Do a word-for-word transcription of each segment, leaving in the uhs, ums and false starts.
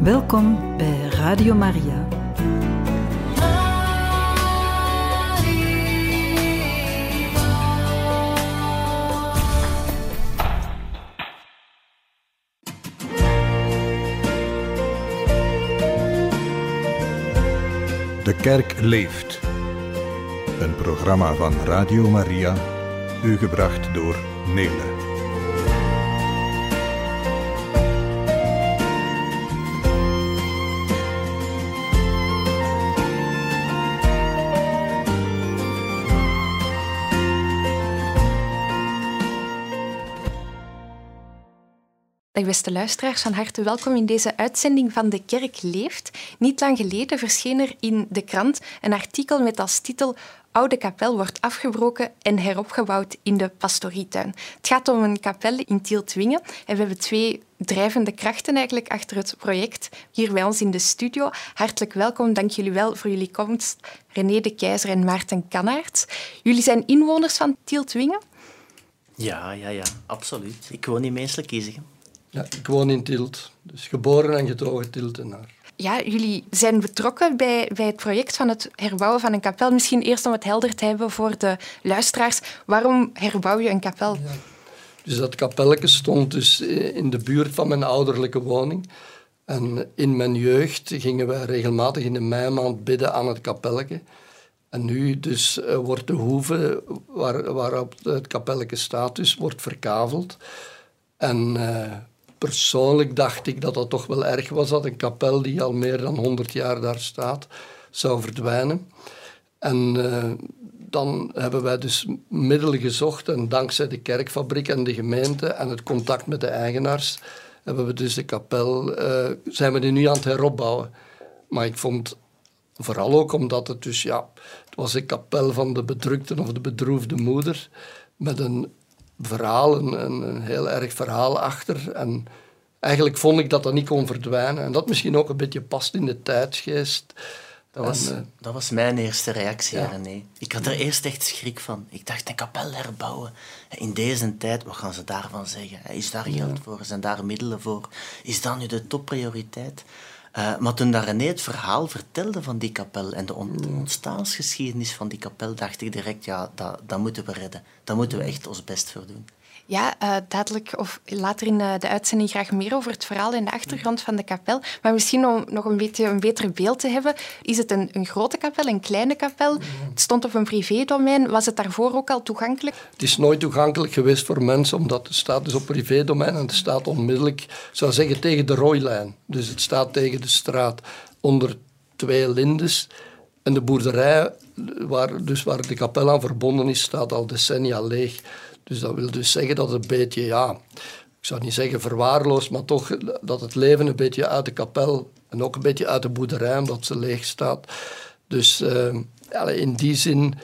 Welkom bij Radio Maria. De Kerk leeft. Een programma van Radio Maria, u gebracht door Nele. Dag beste luisteraars, van harte welkom in deze uitzending van De Kerk leeft. Niet lang geleden verscheen er in de krant een artikel met als titel Oude kapel wordt afgebroken en heropgebouwd in de pastorietuin. Het gaat om een kapel in Tieltwingen en we hebben twee drijvende krachten eigenlijk achter het project hier bij ons in de studio. Hartelijk welkom, dank jullie wel voor jullie komst, René de Keizer en Maarten Kannaerts. Jullie zijn inwoners van Tieltwingen? Ja, ja, ja, absoluut. Ik woon in Meensel-Kiezegem. Ja, ik woon in Tielt, dus geboren en getogen Tieltenaar. Ja, jullie zijn betrokken bij, bij het project van het herbouwen van een kapel. Misschien eerst om het helder te hebben voor de luisteraars. Waarom herbouw je een kapel? Ja, dus dat kapelletje stond dus in de buurt van mijn ouderlijke woning. En in mijn jeugd gingen wij regelmatig in de meimaand bidden aan het kapelletje. En nu dus uh, wordt de hoeve waar, waarop het kapelletje staat, dus, wordt verkaveld. En uh, persoonlijk dacht ik dat dat toch wel erg was dat een kapel die al meer dan honderd jaar daar staat, zou verdwijnen. En uh, dan hebben wij dus middelen gezocht en dankzij de kerkfabriek en de gemeente en het contact met de eigenaars hebben we dus de kapel, uh, zijn we die nu aan het heropbouwen. Maar ik vond, vooral ook omdat het dus, ja, het was een kapel van de bedrukte of de bedroefde moeder met een verhaal, een, een heel erg verhaal achter. En eigenlijk vond ik dat dat niet kon verdwijnen. En dat misschien ook een beetje past in de tijdsgeest. Dat was, en, uh, dat was mijn eerste reactie, ja. René. Ik had er eerst echt schrik van. Ik dacht, een kapel herbouwen. In deze tijd, wat gaan ze daarvan zeggen? Is daar geld ja. voor? Zijn daar middelen voor? Is dat nu de topprioriteit? Uh, maar toen daar René het verhaal vertelde van die kapel en de ontstaansgeschiedenis van die kapel, dacht ik direct, ja, dat, dat moeten we redden. Daar moeten we echt ons best voor doen. Ja, uh, dadelijk of later in uh, de uitzending graag meer over het verhaal en de achtergrond van de kapel. Maar misschien om nog een beetje een beter beeld te hebben, is het een, een grote kapel, een kleine kapel? Het stond op een privédomein. Was het daarvoor ook al toegankelijk? Het is nooit toegankelijk geweest voor mensen, omdat het staat dus op privédomein en het staat onmiddellijk, ik zou zeggen, tegen de rooilijn. Dus het staat tegen de straat onder twee lindes. En de boerderij, waar, dus waar de kapel aan verbonden is, staat al decennia leeg. Dus dat wil dus zeggen dat het een beetje, ja, ik zou niet zeggen verwaarloosd, maar toch dat het leven een beetje uit de kapel en ook een beetje uit de boerderij, omdat ze leeg staat. Dus uh, ja, in die zin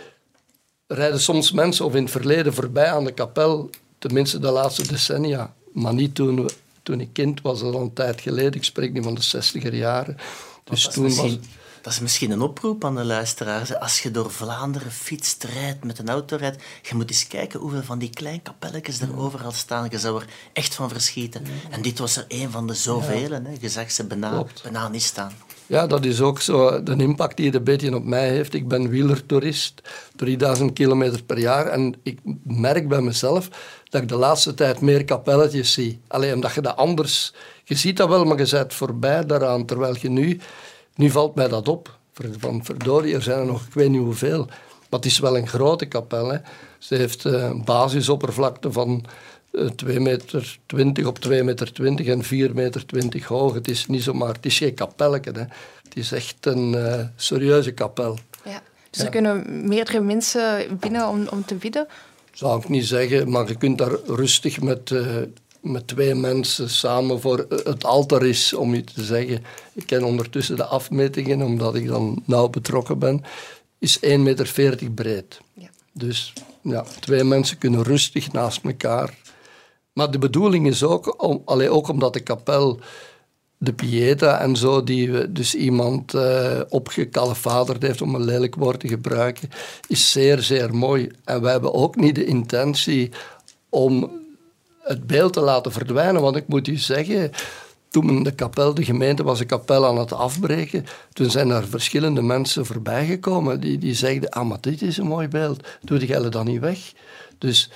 rijden soms mensen of in het verleden voorbij aan de kapel, tenminste de laatste decennia, maar niet toen, we, toen ik kind was, dat al een tijd geleden, ik spreek nu van de zestiger jaren. Dus dat, toen is was... dat is misschien een oproep aan de luisteraars. Als je door Vlaanderen fietst, rijdt, met een auto rijdt, je moet eens kijken hoeveel van die kleine kapelletjes er overal staan. Je zou er echt van verschieten. En dit was er een van de zoveel. Hè. Je zag ze bijna, bijna niet staan. Ja, dat is ook zo de impact die het een beetje op mij heeft. Ik ben wielertoerist, drieduizend kilometer per jaar. En ik merk bij mezelf dat ik de laatste tijd meer kapelletjes zie. Alleen omdat je dat anders... Je ziet dat wel, maar je bent voorbij daaraan. Terwijl je nu... Nu valt mij dat op. Van verdorie, er zijn er nog, ik weet niet hoeveel. Maar het is wel een grote kapel. Hè. Ze heeft een basisoppervlakte van twee meter twintig op twee meter twintig en vier meter twintig hoog. Het is niet zomaar, het is geen kapelletje. Hè. Het is echt een uh, serieuze kapel. Ja. Dus er ja. kunnen meerdere mensen binnen om, om te bidden? Zou ik niet zeggen, maar je kunt daar rustig met... Uh, met twee mensen samen voor het altaar is, om je te zeggen. Ik ken ondertussen de afmetingen, omdat ik dan nauw betrokken ben, is één meter veertig breed. Ja. Dus ja, twee mensen kunnen rustig naast elkaar. Maar de bedoeling is ook, om, allee, ook omdat de kapel, de pieta en zo, die dus iemand uh, opgekalfaderd heeft, om een lelijk woord te gebruiken, is zeer, zeer mooi. En wij hebben ook niet de intentie om het beeld te laten verdwijnen. Want ik moet u zeggen, toen men de kapel, de gemeente was de kapel aan het afbreken, toen zijn er verschillende mensen voorbijgekomen die, die zeiden, ah, maar dit is een mooi beeld, doe die dan niet weg. Dus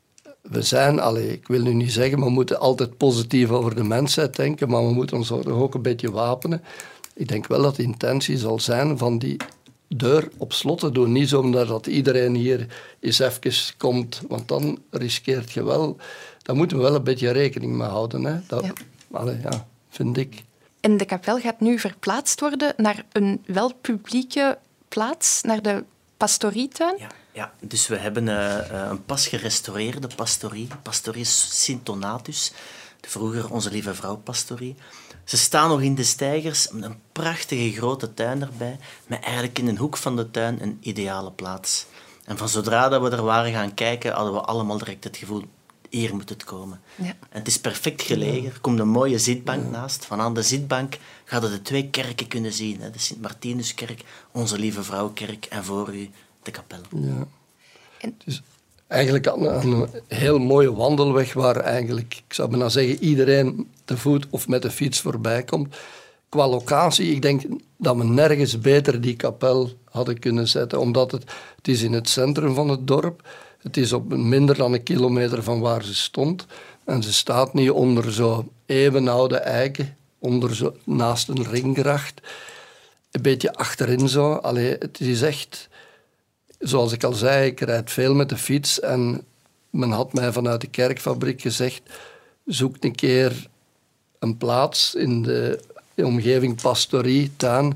we zijn, allee, ik wil nu niet zeggen, we moeten altijd positief over de mensheid denken, maar we moeten ons ook een beetje wapenen. Ik denk wel dat de intentie zal zijn van die deur op slot te doen. Niet zomaar dat iedereen hier eens even komt, want dan riskeert je wel... Daar moeten we wel een beetje rekening mee houden. Hè? Dat, ja. Allee, ja, vind ik. En de kapel gaat nu verplaatst worden naar een wel publieke plaats, naar de pastorietuin. Ja, ja. Dus we hebben uh, een pas gerestaureerde pastorie, Pastorie Sint-Donatus, vroeger Onze Lieve Vrouw pastorie. Ze staan nog in de steigers, met een prachtige grote tuin erbij, met eigenlijk in een hoek van de tuin een ideale plaats. En van zodra dat we er waren gaan kijken, hadden we allemaal direct het gevoel, hier moet het komen. Ja. En het is perfect gelegen. Er komt een mooie zitbank ja. naast. Van aan de zitbank gaan we de twee kerken kunnen zien. Hè. De Sint-Martinuskerk, Onze Lieve Vrouwkerk en voor u de kapel. Ja. En... Het is eigenlijk een, een heel mooie wandelweg waar eigenlijk, ik zou bijna zeggen, iedereen te voet of met de fiets voorbij komt. Qua locatie, ik denk dat we nergens beter die kapel hadden kunnen zetten, omdat het, het is in het centrum van het dorp. Het is op minder dan een kilometer van waar ze stond. En ze staat niet onder zo eeuwenoude eiken, onder zo, naast een ringgracht. Een beetje achterin zo. Allee, het is echt, zoals ik al zei, ik rijd veel met de fiets. En men had mij vanuit de kerkfabriek gezegd, zoek een keer een plaats in de omgeving pastorie, tuin.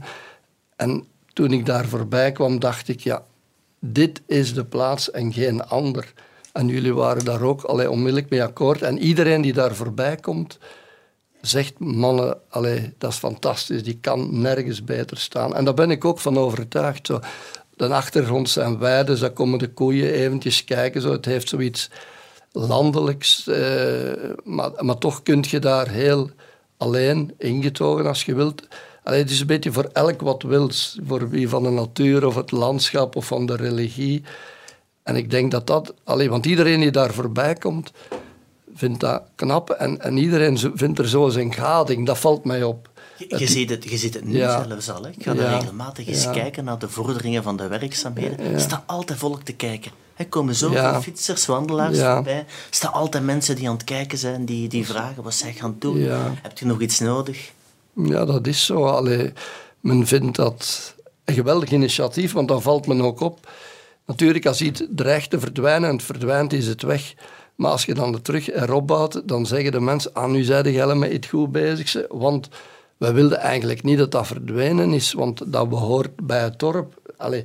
En toen ik daar voorbij kwam, dacht ik, ja, dit is de plaats en geen ander. En jullie waren daar ook allee, onmiddellijk mee akkoord. En iedereen die daar voorbij komt, zegt, mannen, allee, dat is fantastisch, die kan nergens beter staan. En daar ben ik ook van overtuigd. Zo. De achtergrond zijn weiden, daar komen de koeien eventjes kijken. Zo. Het heeft zoiets landelijks, eh, maar, maar toch kun je daar heel alleen ingetogen als je wilt. Allee, het is een beetje voor elk wat wils, voor wie van de natuur of het landschap of van de religie. En ik denk dat dat, allee, want iedereen die daar voorbij komt, vindt dat knap en, en iedereen vindt er zo zijn gading. Dat valt mij op. Je, je, ziet, het, je ziet het nu ja. zelfs al. Hè. Ik ga ja. er regelmatig eens ja. kijken naar de vorderingen van de werkzaamheden. Er ja. staat altijd volk te kijken. Er komen zoveel ja. fietsers, wandelaars ja. voorbij. Er staan altijd mensen die aan het kijken zijn, die, die vragen wat zij gaan doen. Ja. Heb je nog iets nodig? Ja, dat is zo. Allee, men vindt dat een geweldig initiatief, want dan valt men ook op. Natuurlijk, als iets dreigt te verdwijnen en het verdwijnt, is het weg. Maar als je dan terug erop bouwt, dan zeggen de mensen, ah, nu zijn de helemaal met iets goed bezig. Want wij wilden eigenlijk niet dat dat verdwenen is, want dat behoort bij het dorp. Allee,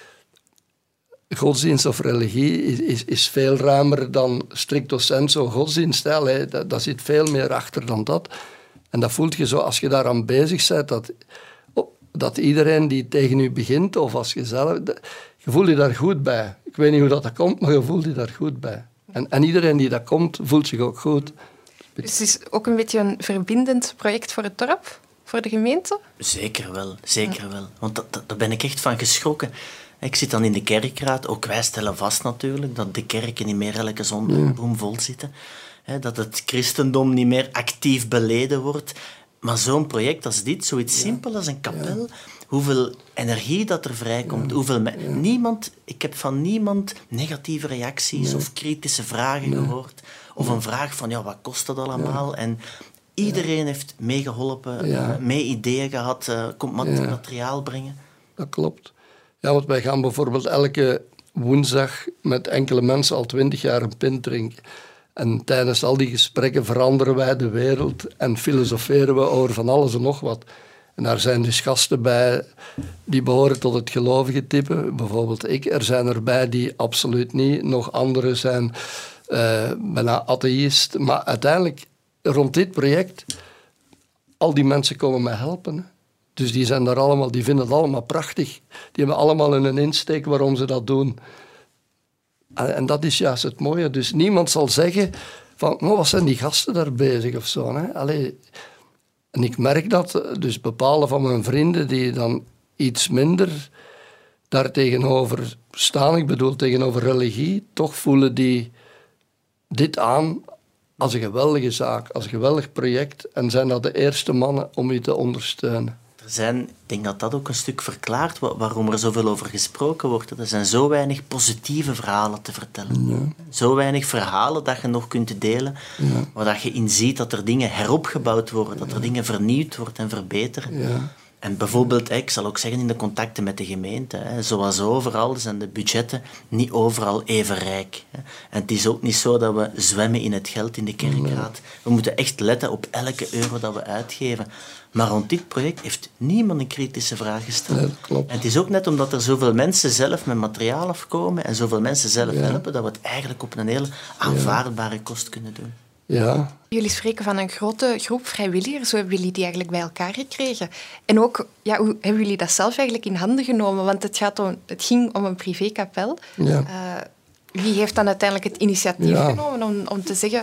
godsdienst of religie is, is, is veel ruimer dan stricto sensu godsdienst. Allee, dat, dat zit veel meer achter dan dat. En dat voelt je zo, als je daaraan bezig bent, dat, dat iedereen die tegen je begint, of als je zelf... Je voelt je daar goed bij. Ik weet niet hoe dat, dat komt, maar je voelt je daar goed bij. En, en iedereen die dat komt, voelt zich ook goed. Dus het is ook een beetje een verbindend project voor het dorp, voor de gemeente? Zeker wel, zeker wel. Want dat, dat, daar ben ik echt van geschrokken. Ik zit dan in de kerkraad, ook wij stellen vast natuurlijk, dat de kerken niet meer elke zondag ja. boomvol zitten. He, dat het christendom niet meer actief beleden wordt. Maar zo'n project als dit, zoiets ja. simpel als een kapel, ja. hoeveel energie dat er vrijkomt, ja. hoeveel... Me- ja. Niemand, ik heb van niemand negatieve reacties ja. of kritische vragen ja. gehoord. Of ja. een vraag van, ja, wat kost dat allemaal? Ja. En iedereen ja. heeft meegeholpen, ja. uh, mee ideeën gehad, uh, komt mat- ja. materiaal brengen. Dat klopt. Ja, want wij gaan bijvoorbeeld elke woensdag met enkele mensen al twintig jaar een pint drinken. En tijdens al die gesprekken veranderen wij de wereld en filosoferen we over van alles en nog wat. En daar zijn dus gasten bij die behoren tot het gelovige type, bijvoorbeeld ik. Er zijn erbij die absoluut niet, nog anderen zijn uh, bijna atheïst. Maar uiteindelijk, rond dit project, al die mensen komen mij helpen. Hè. Dus die zijn daar allemaal, die vinden het allemaal prachtig. Die hebben allemaal een insteek waarom ze dat doen. En dat is juist het mooie. Dus niemand zal zeggen van, oh, wat zijn die gasten daar bezig of zo. Hè? Allee. En ik merk dat, dus bepaalde van mijn vrienden die dan iets minder daar tegenover staan, ik bedoel tegenover religie, toch voelen die dit aan als een geweldige zaak, als een geweldig project en zijn dat de eerste mannen om je te ondersteunen. Er zijn, ik denk dat dat ook een stuk verklaart waarom er zoveel over gesproken wordt. Er zijn zo weinig positieve verhalen te vertellen. Ja. Zo weinig verhalen dat je nog kunt delen, ja. waar dat je in ziet dat er dingen heropgebouwd worden, dat er ja. dingen vernieuwd worden en verbeteren. Ja. En bijvoorbeeld, ik zal ook zeggen, in de contacten met de gemeente, zoals overal zijn de budgetten niet overal even rijk. En het is ook niet zo dat we zwemmen in het geld in de kerkraad. We moeten echt letten op elke euro dat we uitgeven. Maar rond dit project heeft niemand een kritische vraag gesteld. Ja, klopt. En het is ook net omdat er zoveel mensen zelf met materiaal afkomen en zoveel mensen zelf ja. helpen, dat we het eigenlijk op een hele aanvaardbare kost kunnen doen. Ja. Jullie spreken van een grote groep vrijwilligers. Hoe hebben jullie die eigenlijk bij elkaar gekregen? En ook, ja, hoe hebben jullie dat zelf eigenlijk in handen genomen? Want het, gaat om, het ging om een privékapel. Ja. Uh, wie heeft dan uiteindelijk het initiatief ja. genomen om, om te zeggen...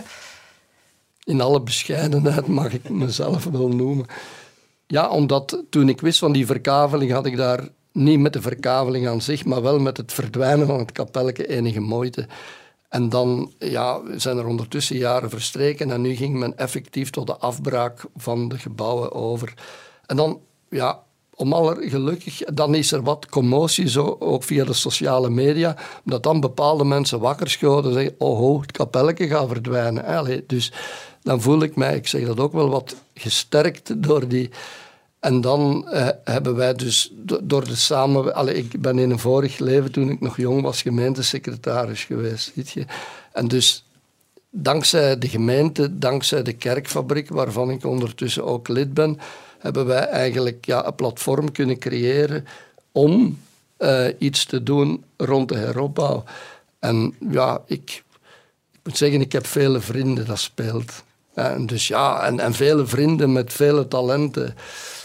In alle bescheidenheid mag ik mezelf wel noemen. Ja, omdat toen ik wist van die verkaveling, had ik daar niet met de verkaveling aan zich, maar wel met het verdwijnen van het kapelletje enige moeite. En dan ja, zijn er ondertussen jaren verstreken en nu ging men effectief tot de afbraak van de gebouwen over. En dan, ja, om aller gelukkig, dan is er wat commotie, zo, ook via de sociale media, omdat dan bepaalde mensen wakker schoten en zeggen, oh, ho, het kapelletje gaat verdwijnen. Allee, dus dan voel ik mij, ik zeg dat ook wel, wat gesterkt door die... En dan eh, hebben wij dus door de samen... Allee, ik ben in een vorig leven, toen ik nog jong was, gemeentesecretaris geweest. Weet je? En dus dankzij de gemeente, dankzij de kerkfabriek, waarvan ik ondertussen ook lid ben, hebben wij eigenlijk ja, een platform kunnen creëren om uh, iets te doen rond de heropbouw. En ja, ik, ik moet zeggen, ik heb vele vrienden dat speelt. En dus ja, en, en vele vrienden met vele talenten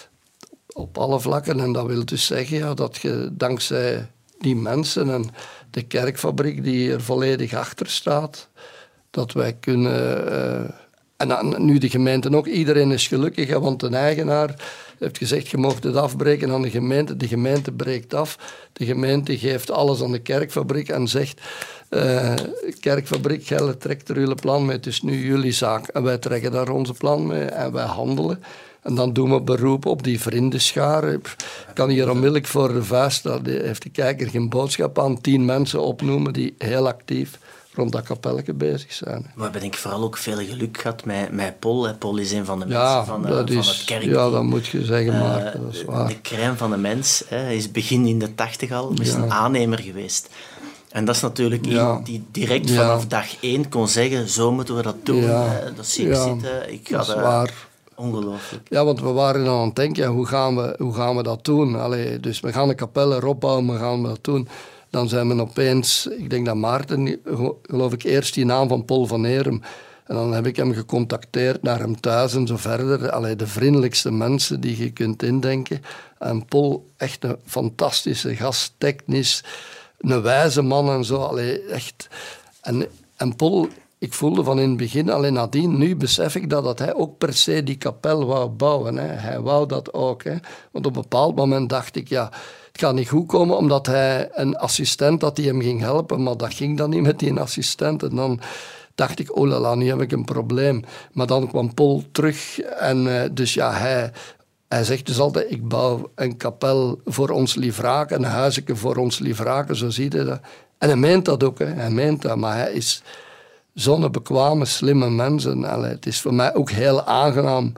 op alle vlakken. En dat wil dus zeggen ja, dat je dankzij die mensen en de kerkfabriek die er volledig achter staat, dat wij kunnen... Uh, en nu de gemeente ook, iedereen is gelukkig, hè, want de eigenaar heeft gezegd, je mag het afbreken aan de gemeente. De gemeente breekt af. De gemeente geeft alles aan de kerkfabriek en zegt, uh, kerkfabriek, jij trekt er jullie plan mee, het is nu jullie zaak. En wij trekken daar onze plan mee en wij handelen. En dan doen we beroep op die vriendenscharen. Ik kan hier onmiddellijk voor de vuist, daar heeft de kijker geen boodschap aan, tien mensen opnoemen die heel actief rond dat kapelletje bezig zijn. Maar we hebben denk ik vooral ook veel geluk gehad met, met Paul. Paul is een van de ja, mensen van, dat uh, is, van het kerk. Ja, dat moet je zeggen, uh, maar dat is waar. De crème van de mens. Hij is begin in de tachtig al, is ja. een aannemer geweest. En dat is natuurlijk ja. iemand die direct ja. vanaf dag één kon zeggen, zo moeten we dat doen. Ja. Dat zie ik ja. zitten. Ik ga dat is de, waar. Ongelooflijk. Ja, want we waren dan aan het denken, ja, hoe, gaan we, hoe gaan we dat doen? Allee, dus we gaan de kapel erop bouwen, we gaan dat doen. Dan zijn we opeens, ik denk dat Maarten, geloof ik, eerst die naam van Paul van Heerem. En dan heb ik hem gecontacteerd naar hem thuis en zo verder. Allee, de vriendelijkste mensen die je kunt indenken. En Paul, echt een fantastische gast, technisch, een wijze man en zo. Allee, echt. En, en Paul, ik voelde van in het begin, alleen nadien, nu besef ik dat, dat hij ook per se die kapel wou bouwen. Hè. Hij wou dat ook. Hè. Want op een bepaald moment dacht ik, ja, het gaat niet goed komen, omdat hij een assistent had die hem ging helpen, maar dat ging dan niet met die assistent. En dan dacht ik, oh lala, nu heb ik een probleem. Maar dan kwam Paul terug en uh, dus ja, hij... Hij zegt dus altijd, ik bouw een kapel voor ons Liefraken, een huisje voor ons Liefraken, zo zie je dat. En hij meent dat ook, hè. Hij meent dat, maar hij is zo'n bekwame, slimme mens. En, allee, het is voor mij ook heel aangenaam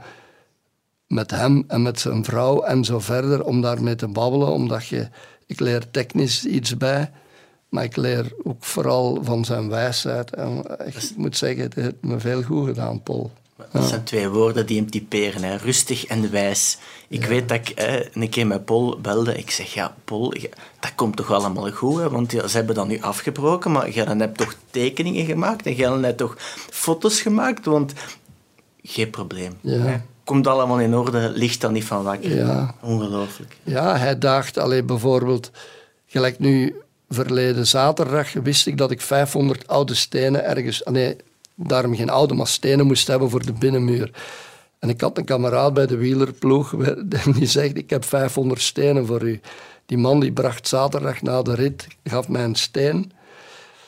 met hem en met zijn vrouw en zo verder, om daarmee te babbelen, omdat je, ik leer technisch iets bij, maar ik leer ook vooral van zijn wijsheid. En echt, ik moet zeggen, het heeft me veel goed gedaan, Paul. Dat zijn twee woorden die hem typeren, hè. Rustig en wijs. Ik ja. weet dat ik hè, een keer met Paul belde. Ik zeg, ja, Paul, dat komt toch allemaal goed, hè? Want ja, ze hebben dat nu afgebroken, maar jij hebt toch tekeningen gemaakt en jij hebt toch foto's gemaakt, want geen probleem. Ja. Hè? Komt allemaal in orde, ligt dan niet van wakker. Ja. Ongelooflijk. Ja, hij daagt alleen bijvoorbeeld, gelijk nu verleden zaterdag, wist ik dat ik vijfhonderd oude stenen ergens... Nee, daarom geen oude, maar stenen moest hebben voor de binnenmuur. En ik had een kameraad bij de wielerploeg die zegt, ik heb vijfhonderd stenen voor u. Die man die bracht zaterdag na de rit, gaf mij een steen.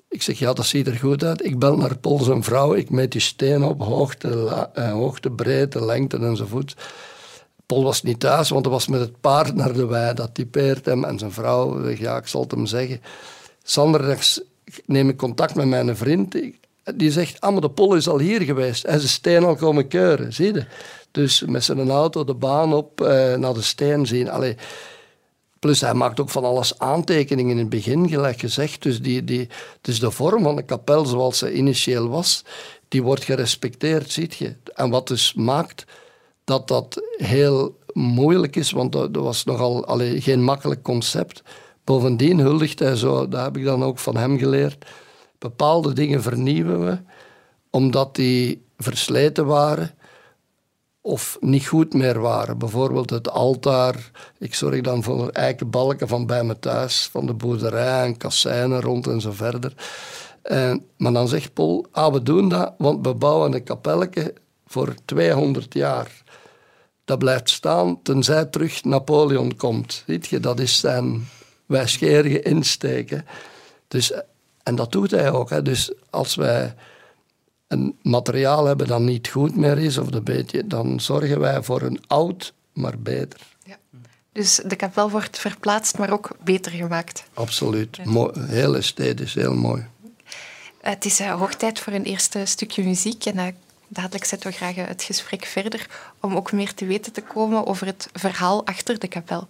Ik zeg, ja, dat ziet er goed uit. Ik bel naar Paul zijn vrouw, ik meet die steen op, hoogte, la, eh, hoogte, breedte, lengte enzovoort. Paul was niet thuis, want hij was met het paard naar de wei. Dat typeert hem. En zijn vrouw zegt, ja, ik zal het hem zeggen. Zondags neem ik contact met mijn vriend. Die zegt, ah, maar de Paul is al hier geweest. En zijn steen al komen keuren, zie je? Dus met zijn auto de baan op, eh, naar de steen zien. Allee. Plus hij maakt ook van alles aantekeningen in het begin, gelijk gezegd. Dus, die, die, dus de vorm van de kapel zoals ze initieel was, die wordt gerespecteerd, zie je. En wat dus maakt dat dat heel moeilijk is, want dat was nogal allee, geen makkelijk concept. Bovendien huldigt hij zo, dat heb ik dan ook van hem geleerd, bepaalde dingen vernieuwen we, omdat die versleten waren of niet goed meer waren. Bijvoorbeeld het altaar. Ik zorg dan voor eikenbalken van bij me thuis, van de boerderij en kasseinen rond en zo verder. En, maar dan zegt Paul, ah, we doen dat, want we bouwen een kapelletje voor tweehonderd jaar. Dat blijft staan tenzij terug Napoleon komt. Weet je, dat is zijn wijsgerige insteek. Hè. Dus, en dat doet hij ook. Hè. Dus als wij een materiaal hebben dat niet goed meer is, of een beetje, dan zorgen wij voor een oud, maar beter. Ja. Dus de kapel wordt verplaatst, maar ook beter gemaakt. Absoluut. Ja. Mooi, heel esthetisch, heel mooi. Het is uh, hoog tijd voor een eerste stukje muziek. En uh, dadelijk zetten we graag het gesprek verder om ook meer te weten te komen over het verhaal achter de kapel.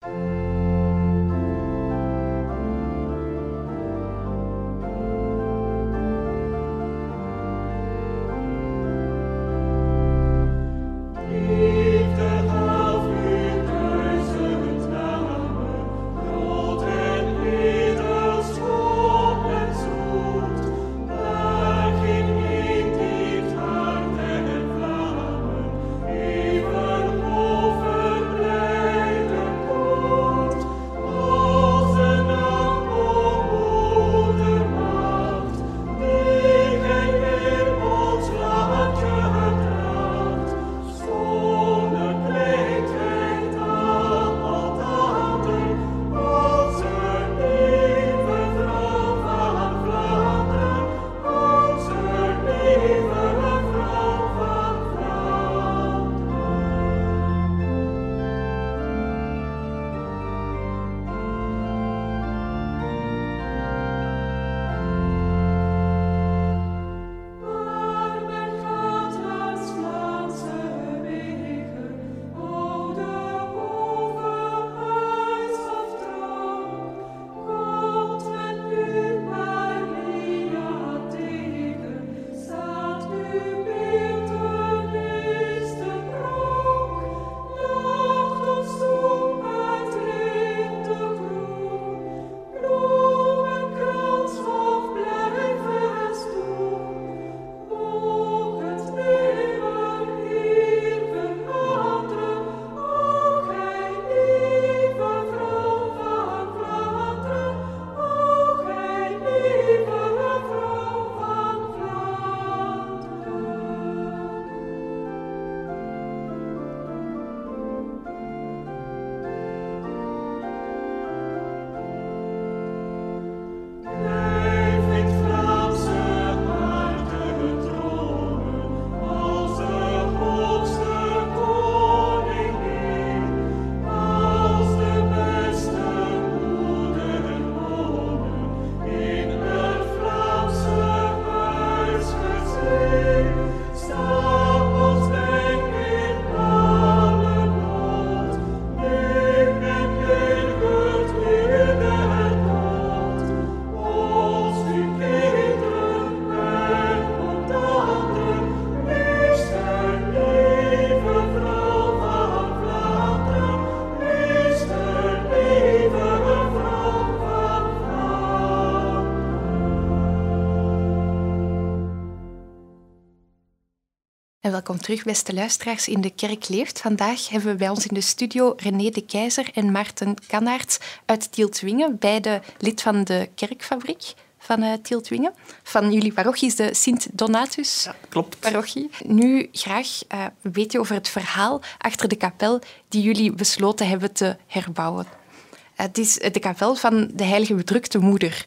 En welkom terug, beste luisteraars, in De Kerk Leeft. Vandaag hebben we bij ons in de studio René de Keizer en Maarten Kannaerts uit Tieltwingen, beide lid van de kerkfabriek van uh, Tieltwingen. Van jullie parochie is de Sint-Donatus ja, klopt. parochie. Nu graag uh, weet je over het verhaal achter de kapel die jullie besloten hebben te herbouwen. Uh, het is de kapel van de Heilige Bedrukte Moeder.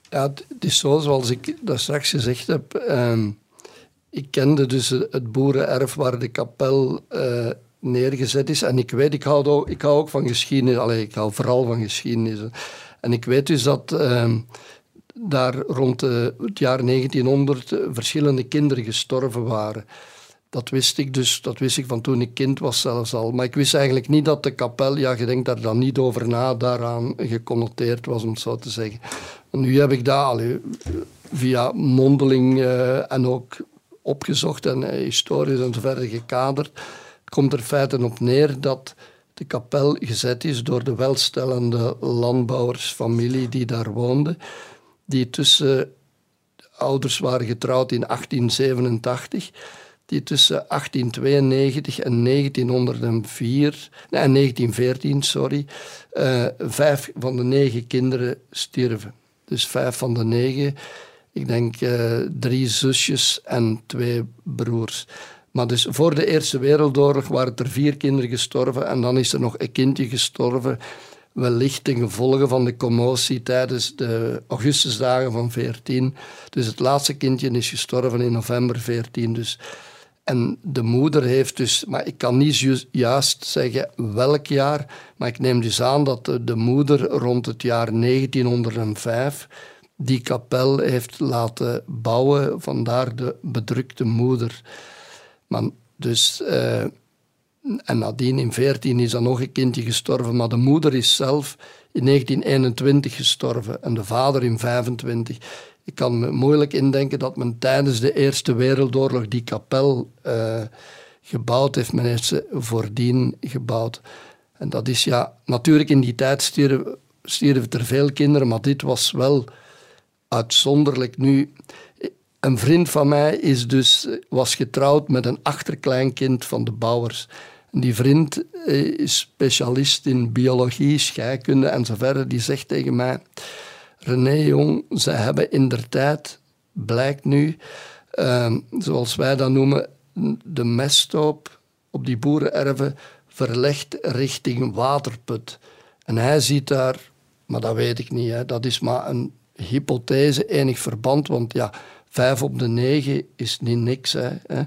Ja, het is zo, zoals ik daar straks gezegd heb. Uh, ik kende dus het boerenerf waar de kapel uh, neergezet is. En ik weet, ik hou ook, ik hou ook van geschiedenis. Allee, ik hou vooral van geschiedenis. En ik weet dus dat uh, daar rond uh, het jaar negentienhonderd uh, verschillende kinderen gestorven waren. Dat wist ik dus, dat wist ik van toen ik kind was zelfs al. Maar ik wist eigenlijk niet dat de kapel, ja, je denkt daar dan niet over na, daaraan geconnoteerd was, om het zo te zeggen. En nu heb ik dat allee, via mondeling uh, en ook opgezocht en uh, historisch en zo verder gekaderd. Het komt er feiten op neer dat de kapel gezet is door de welstellende landbouwersfamilie die daar woonde, die tussen ouders waren getrouwd in achttien zevenentachtig, die tussen achttien tweeënnegentig en negentienhonderdvier, nee, negentien veertien, sorry, uh, vijf van de negen kinderen stierven. Dus vijf van de negen, ik denk uh, drie zusjes en twee broers. Maar dus voor de Eerste Wereldoorlog waren er vier kinderen gestorven en dan is er nog een kindje gestorven, wellicht ten gevolge van de commotie tijdens de augustusdagen van veertien. Dus het laatste kindje is gestorven in november veertien. Dus. En de moeder heeft dus, maar ik kan niet ju- juist zeggen welk jaar, maar ik neem dus aan dat de, de moeder rond het jaar negentienhonderdvijf die kapel heeft laten bouwen, vandaar de bedrukte moeder. Maar dus, uh, en nadien in veertien is dan nog een kindje gestorven, maar de moeder is zelf in negentien eenentwintig gestorven en de vader in vijfentwintig. Ik kan me moeilijk indenken dat men tijdens de Eerste Wereldoorlog die kapel uh, gebouwd heeft. Men heeft ze voordien gebouwd. En dat is ja, natuurlijk in die tijd stierven, stierven er veel kinderen, maar dit was wel uitzonderlijk. Nu, een vriend van mij is dus, was getrouwd met een achterkleinkind van de bouwers. En die vriend is specialist in biologie, scheikunde en zo verder. Die zegt tegen mij: René, jong, ze hebben indertijd, blijkt nu, uh, zoals wij dat noemen, de mesthoop op die boerenerven verlegd richting waterput. En hij ziet daar, maar dat weet ik niet, hè, dat is maar een hypothese, enig verband, want ja, vijf op de negen is niet niks. Hè, hè.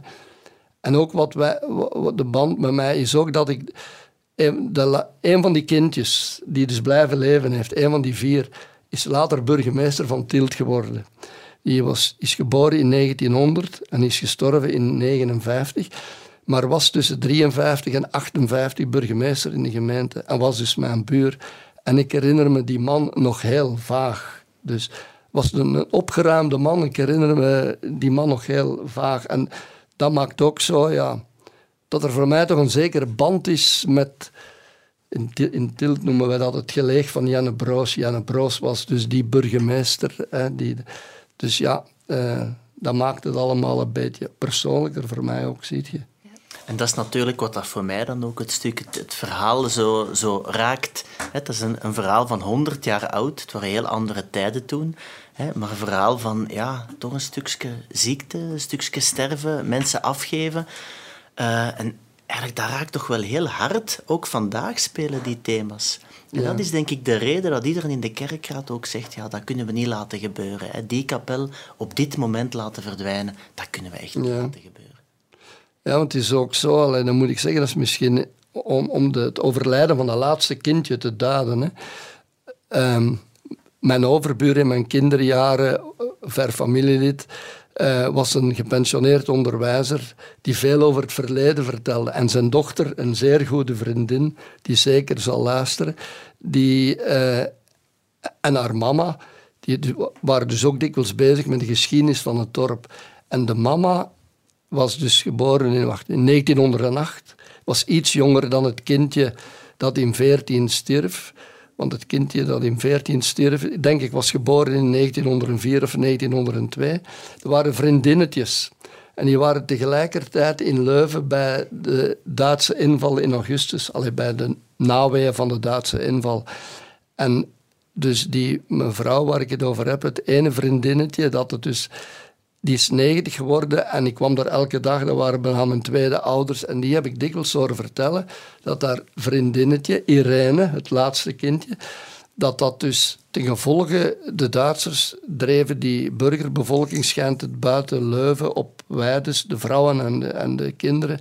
En ook wat wij, wat de band met mij is ook dat ik, een, de, een van die kindjes die dus blijven leven heeft, een van die vier, is later burgemeester van Tielt geworden. Die was, is geboren in negentienhonderd en is gestorven in negenenvijftig, maar was tussen drieënvijftig en achtenvijftig burgemeester in de gemeente en was dus mijn buur. En ik herinner me die man nog heel vaag. Dus was een opgeruimde man, ik herinner me die man nog heel vaag. En dat maakt ook zo, ja, dat er voor mij toch een zekere band is met... In, in Tielt noemen wij dat het geleeg van Janne Broos. Janne Broos was dus die burgemeester. Hè, die, dus ja, uh, dat maakt het allemaal een beetje persoonlijker voor mij ook, zie je. En dat is natuurlijk wat dat voor mij dan ook het stuk, het, het verhaal zo, zo raakt. Het is een, een verhaal van honderd jaar oud. Het waren heel andere tijden toen. Hè, maar een verhaal van, ja, toch een stukje ziekte, een stukje sterven, mensen afgeven. Uh, en eigenlijk, dat raakt toch wel heel hard. Ook vandaag spelen die thema's. En ja. Dat is denk ik de reden dat iedereen in de kerkraad ook zegt, ja, dat kunnen we niet laten gebeuren. Hè. Die kapel op dit moment laten verdwijnen, dat kunnen we echt niet ja. laten gebeuren. Ja, want het is ook zo, alleen dan moet ik zeggen, dat is misschien om, om de, het overlijden van dat laatste kindje te duiden. Hè. Um, mijn overbuur in mijn kinderjaren, ver familielid, uh, was een gepensioneerd onderwijzer die veel over het verleden vertelde. En zijn dochter, een zeer goede vriendin, die zeker zal luisteren, die, uh, en haar mama, die waren dus ook dikwijls bezig met de geschiedenis van het dorp. En de mama was dus geboren in, wacht, in negentienhonderdacht, was iets jonger dan het kindje dat in veertien stierf. Want het kindje dat in veertien stierf, denk ik, was geboren in negentienhonderdvier of negentienhonderdtwee. Er waren vriendinnetjes. En die waren tegelijkertijd in Leuven bij de Duitse inval in augustus. Allee, bij de naweeën van de Duitse inval. En dus die mevrouw waar ik het over heb, het ene vriendinnetje, dat het dus... Die is negentig geworden en ik kwam daar elke dag, dat waren bijna mijn tweede ouders, en die heb ik dikwijls horen vertellen dat haar vriendinnetje, Irene, het laatste kindje, dat dat dus ten gevolge de Duitsers dreven die burgerbevolking, schijnt het buiten Leuven op weides, de vrouwen en de, en de kinderen.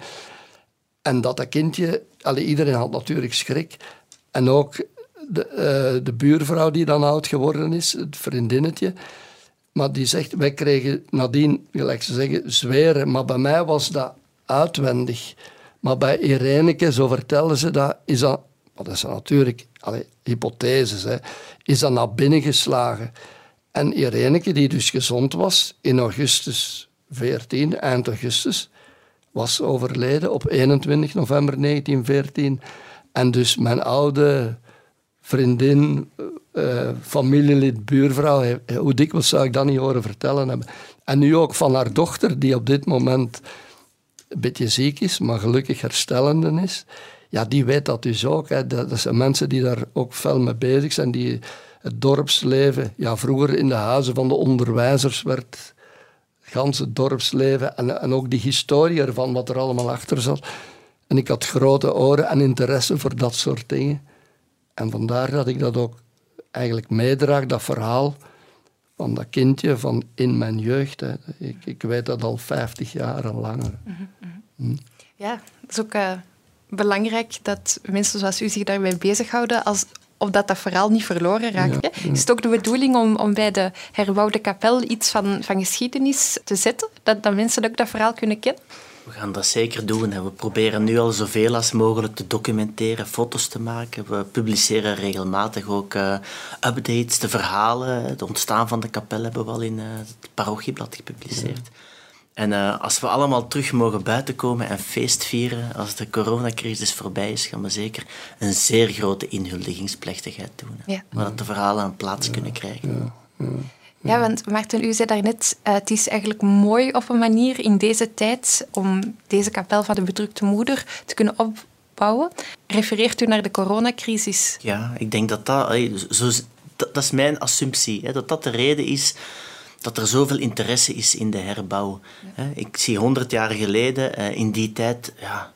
En dat dat kindje, allee, iedereen had natuurlijk schrik. En ook de, uh, de buurvrouw die dan oud geworden is, het vriendinnetje. Maar die zegt, wij kregen nadien, gelijk ze zeggen, zweren. Maar bij mij was dat uitwendig. Maar bij Ireneke, zo vertellen ze dat, is dat, dat is natuurlijk allee, hypotheses, hè, is dat naar binnen geslagen. En Ireneke, die dus gezond was, in augustus veertien, eind augustus, was overleden op eenentwintig november negentien veertien. En dus mijn oude vriendin, uh, familielid, buurvrouw, he, hoe dikwijls zou ik dat niet horen vertellen hebben. En nu ook van haar dochter, die op dit moment een beetje ziek is, maar gelukkig herstellende is. Ja, die weet dat dus ook. Hè. Dat, dat zijn mensen die daar ook fel mee bezig zijn, die het dorpsleven, ja, vroeger in de huizen van de onderwijzers werd het ganse dorpsleven en, en ook die historie ervan, wat er allemaal achter zat. En ik had grote oren en interesse voor dat soort dingen. En vandaar dat ik dat ook eigenlijk meedraag, dat verhaal van dat kindje van in mijn jeugd. Hè. Ik, ik weet dat al vijftig jaar en langer. Mm-hmm. Hm. Ja, het is ook uh, belangrijk dat mensen zoals u zich daarmee bezighouden, als, of dat dat verhaal niet verloren raakt. Ja, ja. Is het ook de bedoeling om, om bij de herbouwde kapel iets van, van geschiedenis te zetten? Dat, dat mensen ook dat verhaal kunnen kennen? We gaan dat zeker doen. We proberen nu al zoveel als mogelijk te documenteren, foto's te maken. We publiceren regelmatig ook uh, updates, de verhalen. Het ontstaan van de kapel hebben we al in uh, het parochieblad gepubliceerd. Ja. En uh, als we allemaal terug mogen buitenkomen en feest vieren, als de coronacrisis voorbij is, gaan we zeker een zeer grote inhuldigingsplechtigheid doen. Ja. Waar dat de verhalen een plaats ja. kunnen krijgen. Ja. Ja. Ja, want Maarten, u zei daarnet, uh, het is eigenlijk mooi op een manier in deze tijd om deze kapel van de bedrukte moeder te kunnen opbouwen. Refereert u naar de coronacrisis? Ja, ik denk dat dat, zo, dat, dat is mijn assumptie, hè, dat dat de reden is dat er zoveel interesse is in de herbouw. Ja. Ik zie honderd jaar geleden, in die tijd, ja,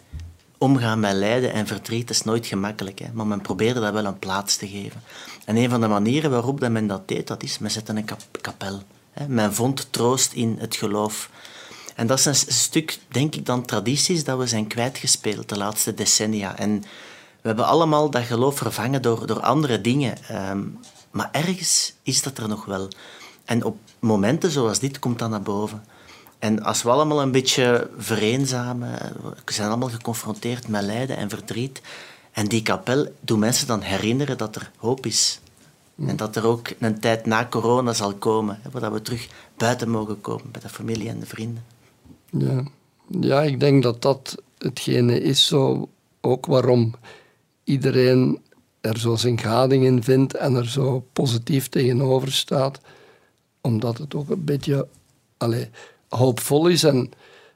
omgaan met lijden en verdriet is nooit gemakkelijk, hè, maar men probeerde dat wel een plaats te geven. En een van de manieren waarop dat men dat deed, dat is, men zette een kap- kapel. Hè. Men vond troost in het geloof. En dat is een, een stuk, denk ik, dan tradities dat we zijn kwijtgespeeld de laatste decennia. En we hebben allemaal dat geloof vervangen door, door andere dingen. Um, maar ergens is dat er nog wel. En op momenten zoals dit komt dat naar boven. En als we allemaal een beetje vereenzamen, we zijn allemaal geconfronteerd met lijden en verdriet. En die kapel doet mensen dan herinneren dat er hoop is. Mm. En dat er ook een tijd na corona zal komen, hè, waar we terug buiten mogen komen bij de familie en de vrienden. Ja, ja, ik denk dat dat hetgene is, zo, ook waarom iedereen er zo zijn gading in vindt en er zo positief tegenover staat. Omdat het ook een beetje allez, hoopvol is. En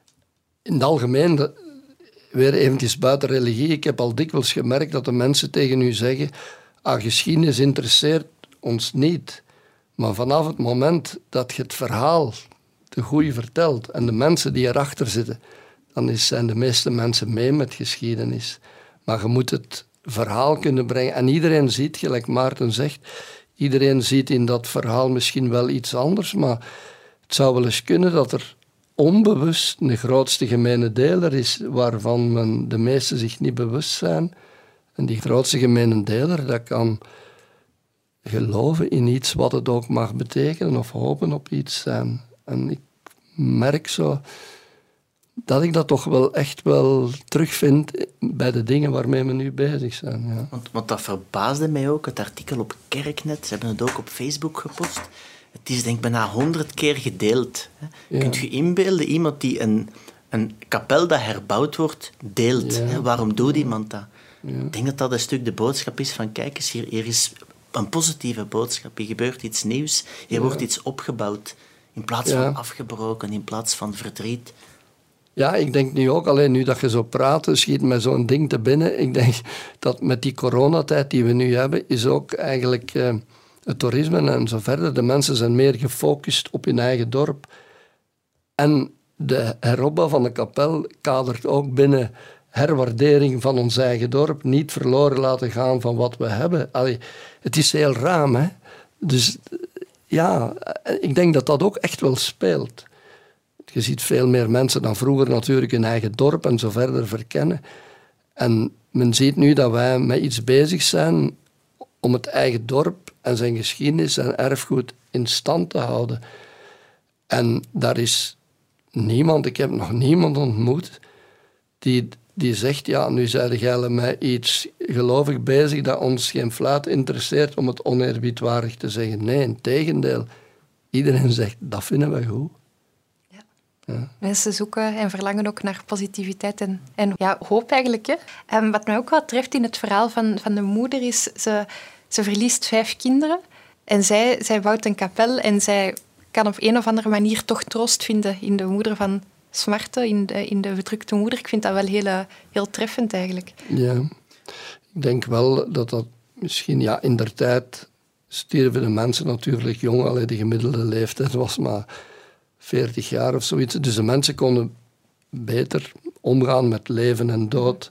in het algemeen, de, weer eventjes buiten religie, ik heb al dikwijls gemerkt dat de mensen tegen u zeggen, ah, geschiedenis interesseert ons niet. Maar vanaf het moment dat je het verhaal de goeie vertelt en de mensen die erachter zitten, dan is, zijn de meeste mensen mee met geschiedenis. Maar je moet het verhaal kunnen brengen. En iedereen ziet, gelijk Maarten zegt, iedereen ziet in dat verhaal misschien wel iets anders, maar het zou wel eens kunnen dat er onbewust een grootste gemene deler is waarvan men de meesten zich niet bewust zijn. En die grootste gemene deler, dat kan geloven in iets wat het ook mag betekenen of hopen op iets zijn. En ik merk zo dat ik dat toch wel echt wel terugvind bij de dingen waarmee we nu bezig zijn. Ja. Want, want dat verbaasde mij ook, het artikel op Kerknet, ze hebben het ook op Facebook gepost. Het is denk ik bijna honderd keer gedeeld. Hè. Ja. Kunt je inbeelden, iemand die een, een kapel dat herbouwd wordt, deelt. Ja. Hè. Waarom doet iemand dat? Ja. Ik denk dat dat een stuk de boodschap is van, kijk eens, hier, hier is een positieve boodschap. Hier gebeurt iets nieuws, hier ja. wordt iets opgebouwd. In plaats ja. van afgebroken, in plaats van verdriet. Ja, ik denk nu ook, alleen nu dat je zo praat, schiet me zo'n ding te binnen. Ik denk dat met die coronatijd die we nu hebben, is ook eigenlijk uh, het toerisme en zo verder. De mensen zijn meer gefocust op hun eigen dorp. En de heropbouw van de kapel kadert ook binnen herwaardering van ons eigen dorp, niet verloren laten gaan van wat we hebben. Allee, het is heel ruim, hè. Dus ja, ik denk dat dat ook echt wel speelt. Je ziet veel meer mensen dan vroeger natuurlijk hun eigen dorp en zo verder verkennen. En men ziet nu dat wij met iets bezig zijn om het eigen dorp en zijn geschiedenis en erfgoed in stand te houden. En daar is niemand, ik heb nog niemand ontmoet, die, die zegt, ja, nu zijn jij met iets gelovig bezig dat ons geen fluit interesseert om het oneerbiedwaardig te zeggen. Nee, integendeel. Iedereen zegt, dat vinden we goed. Ja. Ja. Mensen zoeken en verlangen ook naar positiviteit en, en ja, hoop eigenlijk. Hè. En wat mij ook wel treft in het verhaal van, van de moeder is, ze, ze verliest vijf kinderen en zij, zij bouwt een kapel en zij kan op een of andere manier toch troost vinden in de moeder van Smarte, in de, in de bedrukte moeder. Ik vind dat wel heel, heel treffend eigenlijk. Ja, ik denk wel dat dat misschien, ja, in der tijd stierven de mensen natuurlijk jong. Allee, de gemiddelde leeftijd was maar veertig jaar of zoiets. Dus de mensen konden beter omgaan met leven en dood.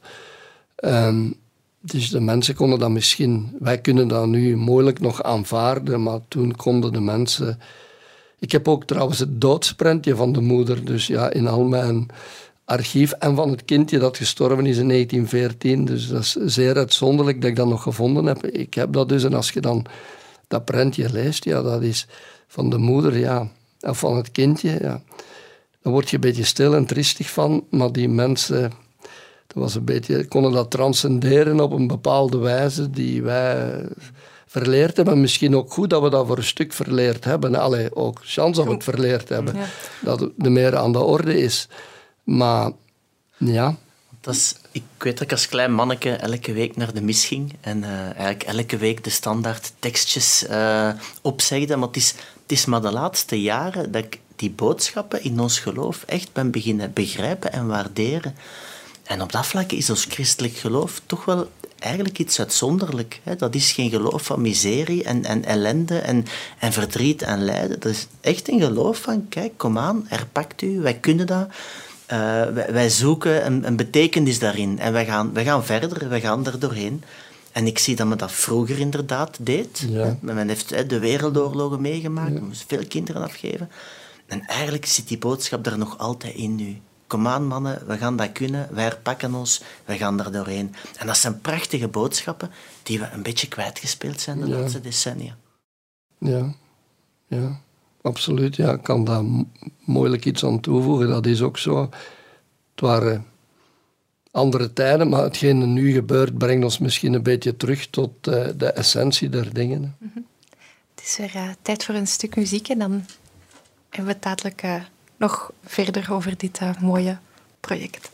Um, dus de mensen konden dat misschien... Wij kunnen dat nu moeilijk nog aanvaarden, maar toen konden de mensen... Ik heb ook trouwens het doodsprentje van de moeder, dus ja, in al mijn archief. En van het kindje dat gestorven is in negentien veertien. Dus dat is zeer uitzonderlijk dat ik dat nog gevonden heb. Ik heb dat dus, en als je dan dat prentje leest, ja, dat is van de moeder, ja, of van het kindje, ja. Dan word je een beetje stil en triestig van, maar die mensen... Dat was een beetje, konden dat transcenderen op een bepaalde wijze die wij verleerd hebben. Misschien ook goed dat we dat voor een stuk verleerd hebben. Allee, ook chance dat we het verleerd hebben. Ja. Dat het meer aan de orde is. Maar, ja... Dat is, ik weet dat ik als klein manneke elke week naar de mis ging en uh, eigenlijk elke week de standaard tekstjes uh, opzegde. Maar het is, het is maar de laatste jaren dat ik die boodschappen in ons geloof echt ben beginnen begrijpen en waarderen. En op dat vlak is ons christelijk geloof toch wel eigenlijk iets uitzonderlijk. Hè? Dat is geen geloof van miserie en, en ellende en, en verdriet en lijden. Dat is echt een geloof van, kijk, kom aan, herpakt u, wij kunnen dat. Uh, wij, wij zoeken een, een betekenis daarin en wij gaan, wij gaan verder, wij gaan er doorheen. En ik zie dat men dat vroeger inderdaad deed. Ja. Men heeft hè, de wereldoorlogen meegemaakt, men moest veel kinderen afgeven. En eigenlijk zit die boodschap er nog altijd in nu. Kom aan mannen, we gaan dat kunnen, wij herpakken ons, wij gaan er doorheen. En dat zijn prachtige boodschappen die we een beetje kwijtgespeeld zijn de ja. laatste decennia. Ja, ja, absoluut. Ja, ik kan daar mo- moeilijk iets aan toevoegen, dat is ook zo. Het waren andere tijden, maar hetgeen er nu gebeurt brengt ons misschien een beetje terug tot uh, de essentie der dingen. Mm-hmm. Het is weer uh, tijd voor een stuk muziek en dan hebben we het dadelijk... Uh, nog verder over dit uh, mooie project.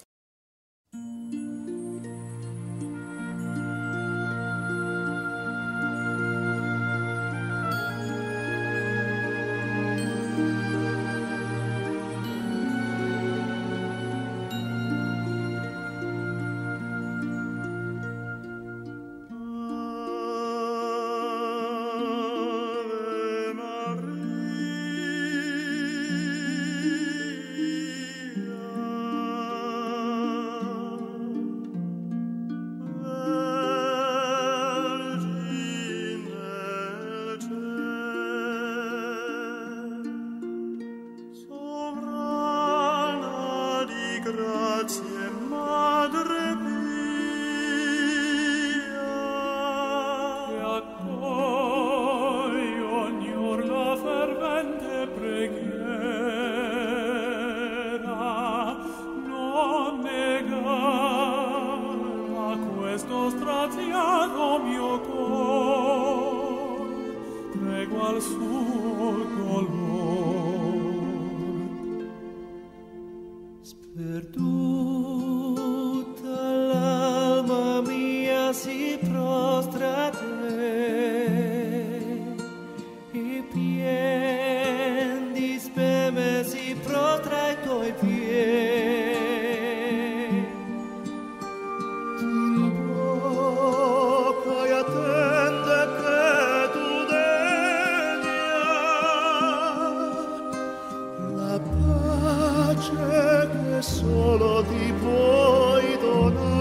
Solo ti puoi donare.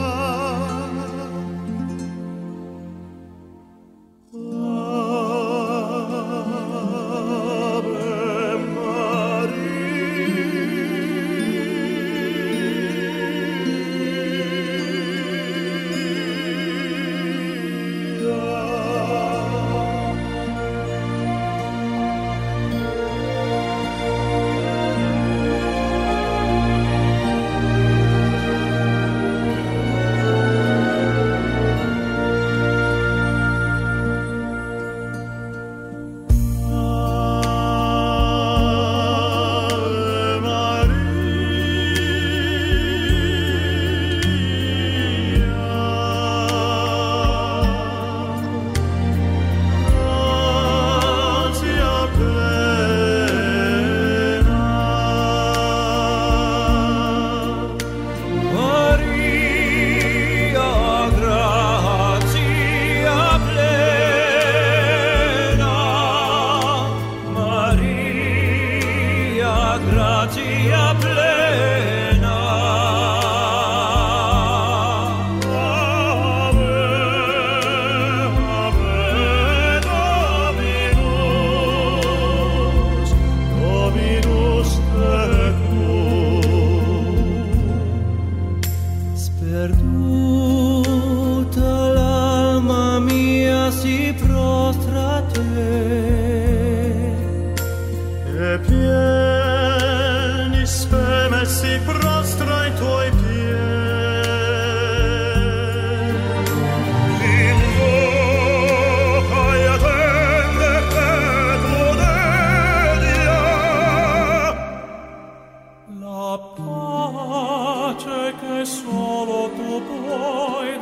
si prostra ai tuoi piedi, invoca e attende che tu dedia la pace che solo tu puoi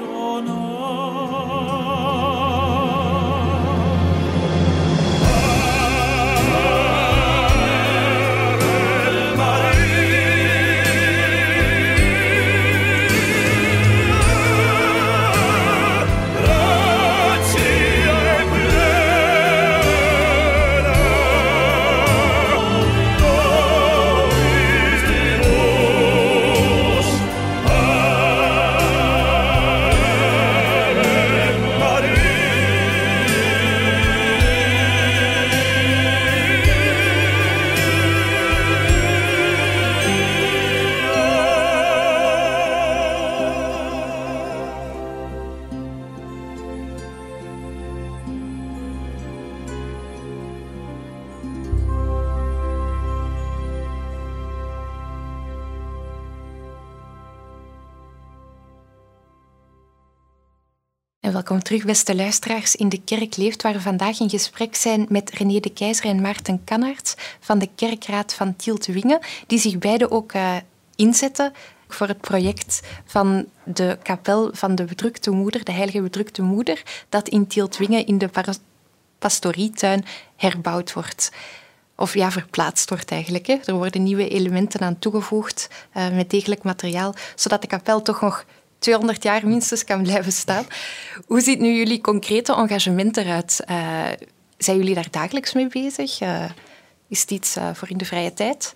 Welkom terug, beste luisteraars, in De Kerk Leeft, waar we vandaag in gesprek zijn met René de Keizer en Maarten Kannaerts van de Kerkraad van Tielt-Wingen, die zich beide ook uh, inzetten voor het project van de kapel van de bedrukte moeder, de heilige bedrukte moeder, dat in Tielt-Wingen in de pastorietuin herbouwd wordt. Of ja, verplaatst wordt eigenlijk. Hè. Er worden nieuwe elementen aan toegevoegd uh, met degelijk materiaal, zodat de kapel toch nog tweehonderd jaar minstens kan blijven staan. Hoe ziet nu jullie concrete engagement eruit? Uh, zijn jullie daar dagelijks mee bezig? Uh, is het iets uh, voor in de vrije tijd?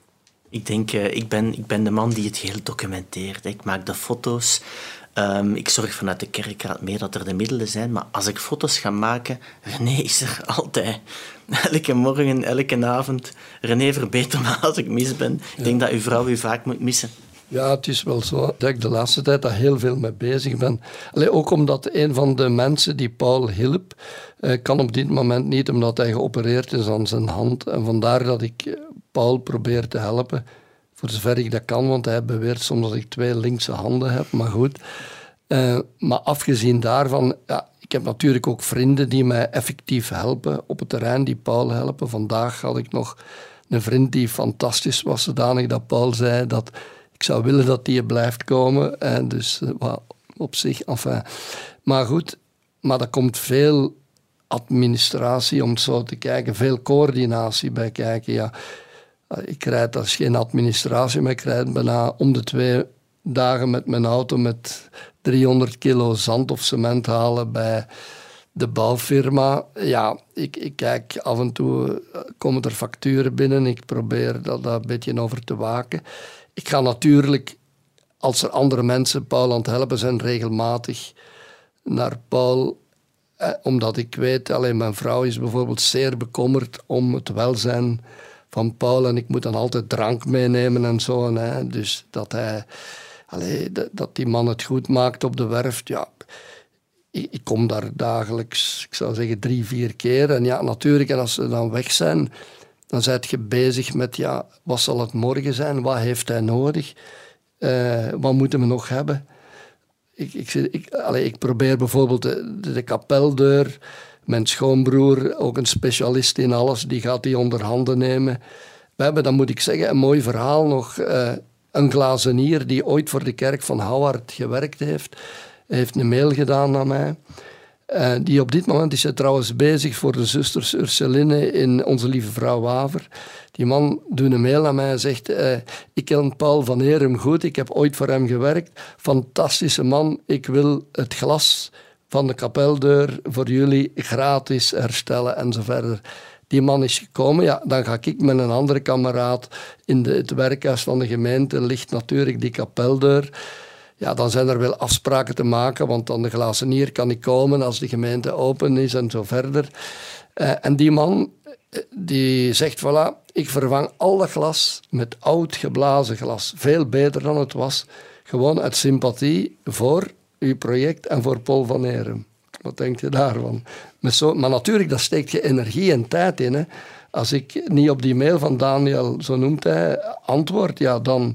Ik denk, uh, ik, ben, ik ben de man die het geheel documenteert. Ik maak de foto's. Um, ik zorg vanuit de kerkraad mee dat er de middelen zijn. Maar als ik foto's ga maken, René is er altijd. Elke morgen, elke avond. René, verbeter me als ik mis ben. Ja. Ik denk dat uw vrouw u vaak moet missen. Ja, het is wel zo dat ik de laatste tijd daar heel veel mee bezig ben. Allee, ook omdat een van de mensen die Paul hielp, eh, kan op dit moment niet, omdat hij geopereerd is aan zijn hand. En vandaar dat ik Paul probeer te helpen, voor zover ik dat kan, want hij beweert soms dat ik twee linkse handen heb, maar goed. Uh, maar afgezien daarvan, ja, ik heb natuurlijk ook vrienden die mij effectief helpen op het terrein, die Paul helpen. Vandaag had ik nog een vriend die fantastisch was, zodanig dat Paul zei dat ik zou willen dat die blijft komen. En dus uh, op zich, enfin. Maar goed, maar er komt veel administratie, om het zo te kijken, veel coördinatie bij kijken. Ja, ik rijd, dat is geen administratie, maar ik rijd bijna om de twee dagen met mijn auto met driehonderd kilo zand of cement halen bij de bouwfirma. Ja, ik, ik kijk af en toe, komen er facturen binnen. Ik probeer daar een beetje over te waken. Ik ga natuurlijk, als er andere mensen Paul aan het helpen zijn, regelmatig naar Paul. Eh, omdat ik weet, alleen mijn vrouw is bijvoorbeeld zeer bekommerd om het welzijn van Paul. En ik moet dan altijd drank meenemen en zo. En, hè, dus dat hij, allee, dat die man het goed maakt op de werf. Ja, ik, ik kom daar dagelijks, ik zou zeggen drie, vier keer. En ja, natuurlijk, en als ze dan weg zijn, dan ben je bezig met, ja, wat zal het morgen zijn? Wat heeft hij nodig? Uh, wat moeten we nog hebben? Ik, ik, ik, allez, ik probeer bijvoorbeeld de, de, de kapeldeur. Mijn schoonbroer, ook een specialist in alles, die gaat die onder handen nemen. We hebben, dan moet ik zeggen, een mooi verhaal nog. Uh, een glazenier die ooit voor de kerk van Houwaard gewerkt heeft, heeft een mail gedaan naar mij. Uh, die op dit moment is hij trouwens bezig voor de zusters Ursuline in Onze Lieve Vrouw Waver. Die man doet een mail naar mij en zegt, uh, ik ken Paul van Herum goed, ik heb ooit voor hem gewerkt. Fantastische man, ik wil het glas van de kapeldeur voor jullie gratis herstellen en zo verder. Die man is gekomen, ja, dan ga ik met een andere kameraad in de, het werkhuis van de gemeente, ligt natuurlijk die kapeldeur. Ja, dan zijn er wel afspraken te maken, want dan de glazenier kan niet komen als de gemeente open is en zo verder. Uh, en die man die zegt, voilà, ik vervang al dat glas met oud geblazen glas. Veel beter dan het was. Gewoon uit sympathie voor uw project en voor Paul van Herum. Wat denk je daarvan? Met zo, maar natuurlijk, daar steekt je energie en tijd in. Hè. Als ik niet op die mail van Daniel, zo noemt hij, antwoord, ja, dan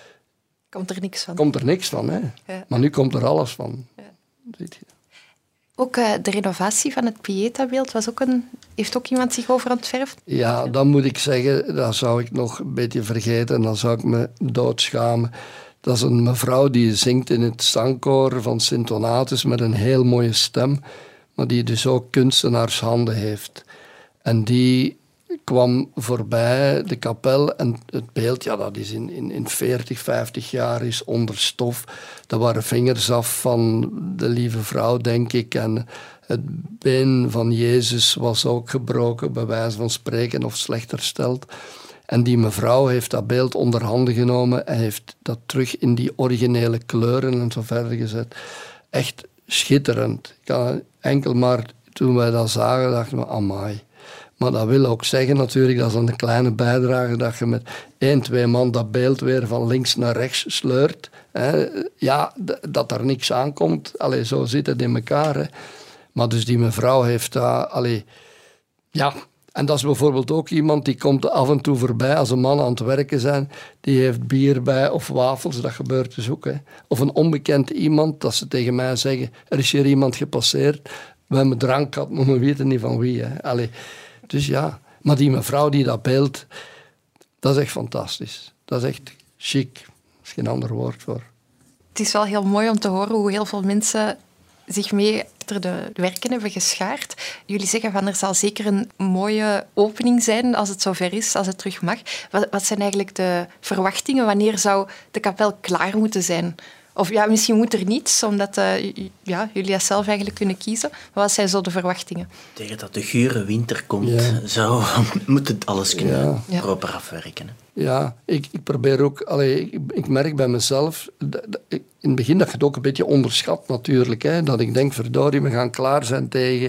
komt er niks van. Komt er niks van, hè. Ja. Maar nu komt er alles van. Ja. Ziet je? Ook uh, de renovatie van het Pieta-beeld was ook een, heeft ook iemand zich over ontverfd? Ja, dan moet ik zeggen, dat zou ik nog een beetje vergeten en dan zou ik me doodschamen. Dat is een mevrouw die zingt in het zangkoor van Sint Donatus met een heel mooie stem, maar die dus ook kunstenaarshanden heeft. En die kwam voorbij de kapel en het beeld, ja, dat is in, in, in veertig, vijftig jaar is onder stof. Er waren vingers af van de lieve vrouw, denk ik. En het been van Jezus was ook gebroken, bij wijze van spreken, of slecht hersteld. En die mevrouw heeft dat beeld onder handen genomen en heeft dat terug in die originele kleuren en zo verder gezet. Echt schitterend. Ik kan enkel maar, toen wij dat zagen, dachten we, amai. Maar dat wil ook zeggen natuurlijk, dat is een kleine bijdrage, dat je met één, twee man dat beeld weer van links naar rechts sleurt. Hè. Ja, d- dat er niks aankomt. Allee, zo zit het in elkaar. Hè. Maar dus die mevrouw heeft dat... Allee, ja, en dat is bijvoorbeeld ook iemand die komt af en toe voorbij als een man aan het werken zijn. Die heeft bier bij of wafels, dat gebeurt dus ook. Hè. Of een onbekend iemand, dat ze tegen mij zeggen, er is hier iemand gepasseerd. We hebben drank gehad, maar we weten niet van wie. Hè. Allee, dus ja, maar die mevrouw die dat beeld, dat is echt fantastisch. Dat is echt chic. Er is geen ander woord voor. Het is wel heel mooi om te horen hoe heel veel mensen zich mee achter de werken hebben geschaard. Jullie zeggen van er zal zeker een mooie opening zijn als het zover is, als het terug mag. Wat, wat zijn eigenlijk de verwachtingen? Wanneer zou de kapel klaar moeten zijn? Of ja, misschien moet er niets, omdat uh, ja, jullie dat zelf eigenlijk kunnen kiezen. Maar wat zijn zo de verwachtingen? Tegen dat de gure winter komt, Ja. zou moet het alles kunnen Ja. Ja. proper afwerken. Hè. Ja, ik, ik probeer ook... Allee, ik, ik merk bij mezelf... Dat, dat, in het begin dat je het ook een beetje onderschat natuurlijk. Hè, dat ik denk, verdorie, we gaan klaar zijn tegen...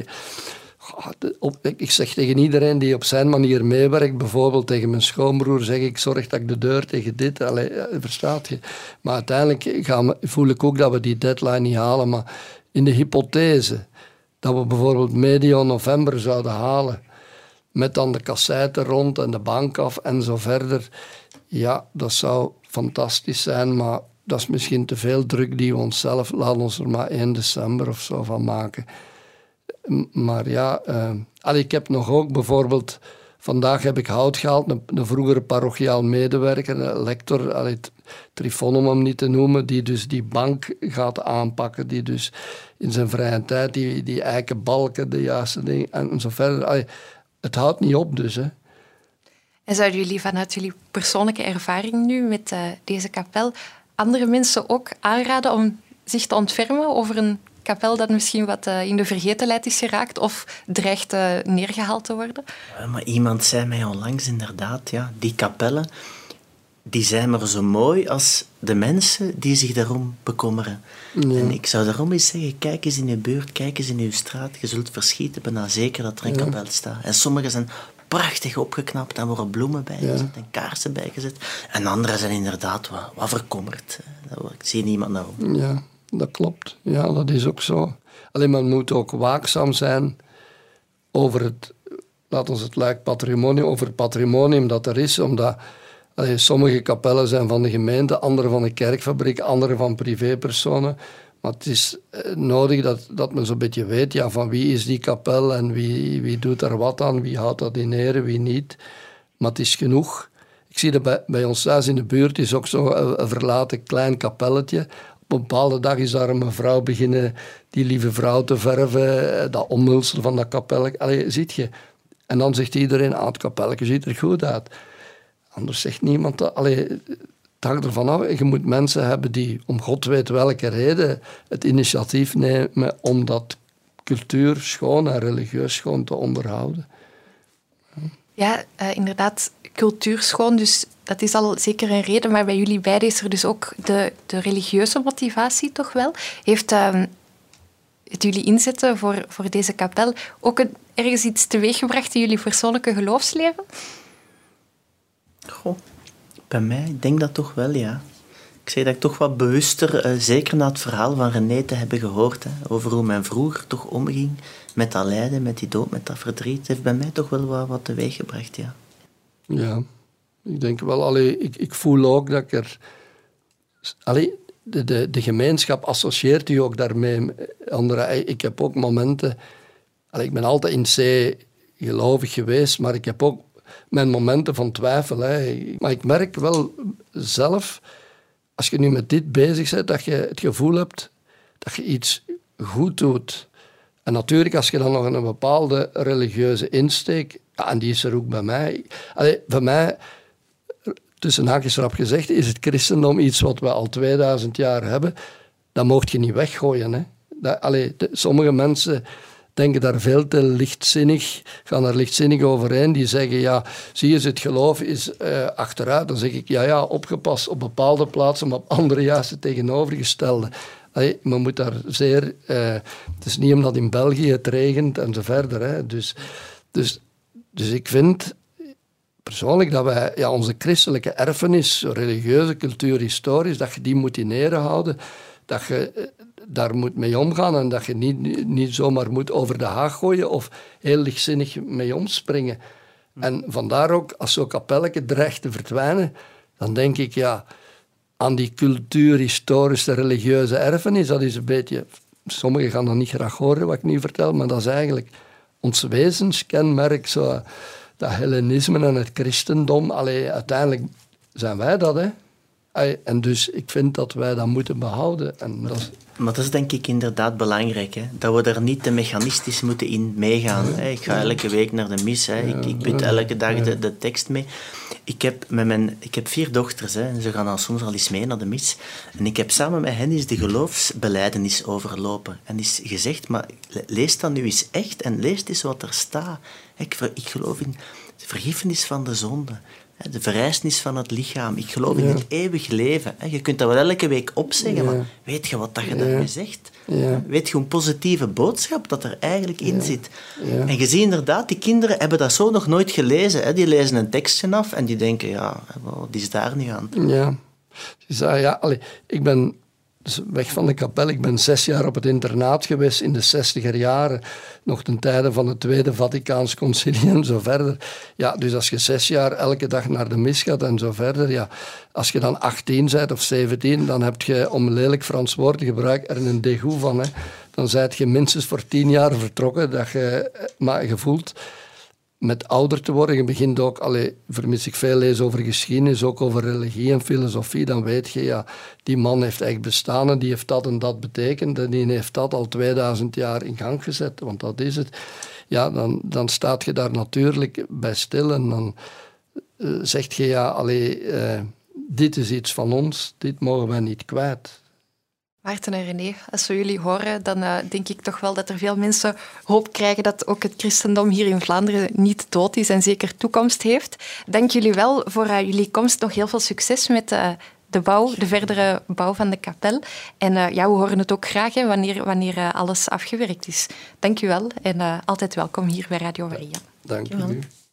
Op, ik zeg tegen iedereen die op zijn manier meewerkt, bijvoorbeeld tegen mijn schoonbroer, zeg ik, zorg dat ik de deur tegen dit... Allee, verstaat je? Maar uiteindelijk gaan we, voel ik ook dat we die deadline niet halen. Maar in de hypothese dat we bijvoorbeeld medio november zouden halen, met dan de kasseiten rond en de bank af en zo verder, ja, dat zou fantastisch zijn, maar dat is misschien te veel druk die we onszelf... Laten ons er maar één december of zo van maken. Maar ja, uh, allee, ik heb nog ook bijvoorbeeld... Vandaag heb ik hout gehaald, een, een vroegere parochiaal medewerker, een lector, allee, Trifon om hem niet te noemen, die dus die bank gaat aanpakken, die dus in zijn vrije tijd die, die eikenbalken, de juiste dingen en zo verder. Allee, het houdt niet op dus, hè. En zouden jullie vanuit jullie persoonlijke ervaring nu met uh, deze kapel andere mensen ook aanraden om zich te ontfermen over een kapel dat misschien wat uh, in de vergetelheid is geraakt of dreigt uh, neergehaald te worden? Ja, maar iemand zei mij onlangs inderdaad, ja, die kapellen, die zijn maar zo mooi als de mensen die zich daarom bekommeren. Ja. En ik zou daarom eens zeggen, kijk eens in je buurt, kijk eens in je straat, je zult verschieten, bijna zeker dat er een ja. kapel staat. En sommige zijn prachtig opgeknapt en worden bloemen bijgezet ja. en kaarsen bijgezet. En andere zijn inderdaad wat, wat verkommerd. Ik zie niemand naar om. Ja, dat klopt. Ja, dat is ook zo. Alleen men moet ook waakzaam zijn over het, laat ons het luik patrimonium, over het patrimonium dat er is, omdat allee, sommige kapellen zijn van de gemeente, andere van de kerkfabriek, andere van privépersonen. Maar het is eh, nodig dat, dat men zo'n beetje weet, ja, van wie is die kapel en wie, wie doet er wat aan, wie houdt dat in ere, wie niet. Maar het is genoeg. Ik zie dat bij, bij ons thuis in de buurt is ook zo'n een, een verlaten klein kapelletje. Op een bepaalde dag is daar een mevrouw beginnen die lieve vrouw te verven, dat omhulsel van dat kapelletje. Allee, ziet je. En dan zegt iedereen, ah, het kapelletje ziet er goed uit. Anders zegt niemand dat. Allee, het hangt ervan af. Je moet mensen hebben die, om God weet welke reden, het initiatief nemen om dat cultuur schoon en religieus schoon te onderhouden. Ja, uh, inderdaad, cultuur schoon, dus dat is al zeker een reden. Maar bij jullie beiden is er dus ook de, de religieuze motivatie toch wel. Heeft uh, het jullie inzetten voor, voor deze kapel ook een, ergens iets teweeggebracht in jullie persoonlijke geloofsleven? Goh, bij mij, ik denk dat toch wel, ja. Ik zeg dat ik toch wat bewuster, uh, zeker na het verhaal van René te hebben gehoord, hè, over hoe men vroeger toch omging met dat lijden, met die dood, met dat verdriet, heeft bij mij toch wel wat, wat teweeggebracht, ja. Ja, ik denk wel, allee, ik, ik voel ook dat ik er... Allee, de, de, de gemeenschap associeert u ook daarmee. Andere, ik heb ook momenten... Allee, ik ben altijd in C gelovig geweest, maar ik heb ook mijn momenten van twijfel. Hè. Maar ik merk wel zelf, als je nu met dit bezig bent, dat je het gevoel hebt dat je iets goed doet. En natuurlijk, als je dan nog een bepaalde religieuze insteek... Ja, en die is er ook bij mij. Allee, voor mij, tussen haakjes erop gezegd, is het christendom iets wat we al tweeduizend jaar hebben. Dat mocht je niet weggooien. Hè. Dat, allee, de, sommige mensen denken daar veel te lichtzinnig, gaan er lichtzinnig overheen. Die zeggen, ja, zie je, het geloof is uh, achteruit. Dan zeg ik, ja, ja, opgepast op bepaalde plaatsen, maar op andere juist het tegenovergestelde. Allee, men moet daar zeer... Uh, het is niet omdat in België het regent en zo verder. Hè. Dus, dus, dus ik vind persoonlijk dat wij ja, onze christelijke erfenis, religieuze, cultuur, historisch, dat je die moet in ere houden, dat je daar moet mee omgaan en dat je niet, niet zomaar moet over de haag gooien of heel lichtzinnig mee omspringen. En vandaar ook, als zo'n kapelletje dreigt te verdwijnen, dan denk ik, ja, aan die cultuur, historische, religieuze erfenis, dat is een beetje... Sommigen gaan dat niet graag horen, wat ik nu vertel, maar dat is eigenlijk ons wezenskenmerk, zo, dat Hellenisme en het christendom. Allee, uiteindelijk zijn wij dat, hè. En dus ik vind dat wij dat moeten behouden. En dat is... Maar dat is denk ik inderdaad belangrijk, hè? Dat we er niet te mechanistisch moeten in meegaan. Hè? Ik ga elke week naar de mis, hè? Ik, ik bid elke dag de, de tekst mee. Ik heb, met mijn, ik heb vier dochters, hè? En ze gaan al soms al eens mee naar de mis. En ik heb samen met hen eens de geloofsbelijdenis overlopen. En is gezegd, maar lees dat nu eens echt en lees eens wat er staat. Ik, ik geloof in de vergiffenis van de zonde. De verrijzenis van het lichaam. Ik geloof in ja. het eeuwig leven. Je kunt dat wel elke week opzeggen, ja. maar weet je wat dat je ja. daarmee zegt? Ja. Weet je een positieve boodschap dat er eigenlijk in ja. zit? Ja. En je ziet inderdaad, die kinderen hebben dat zo nog nooit gelezen. Die lezen een tekstje af en die denken, ja, wat is daar nu aan? Ja, dus, uh, ja allee, ik ben weg van de kapel. Ik ben zes jaar op het internaat geweest in de zestiger jaren. Nog ten tijde van het Tweede Vaticaans Concilie en zo verder. Ja, dus als je zes jaar elke dag naar de mis gaat en zo verder. Ja, als je dan achttien bent of zeventien, dan heb je, om lelijk Frans woord te gebruiken, er een dégoût van. Hè. Dan ben je minstens voor tien jaar vertrokken. Dat je, maar je voelt... Met ouder te worden, je begint ook, allee, vermis ik veel lees over geschiedenis, ook over religie en filosofie, dan weet je, ja, die man heeft echt bestaan en die heeft dat en dat betekend en die heeft dat al tweeduizend jaar in gang gezet, want dat is het. Ja, dan, dan staat je daar natuurlijk bij stil en dan uh, zegt je, ja, allee, uh, dit is iets van ons, dit mogen wij niet kwijt. Maarten en René, als we jullie horen, dan uh, denk ik toch wel dat er veel mensen hoop krijgen dat ook het christendom hier in Vlaanderen niet dood is en zeker toekomst heeft. Dank jullie wel voor uh, jullie komst. Nog heel veel succes met uh, de bouw, de verdere bouw van de kapel. En uh, ja, we horen het ook graag hè, wanneer, wanneer uh, alles afgewerkt is. Dank u wel en uh, altijd welkom hier bij Radio Maria. Dank u.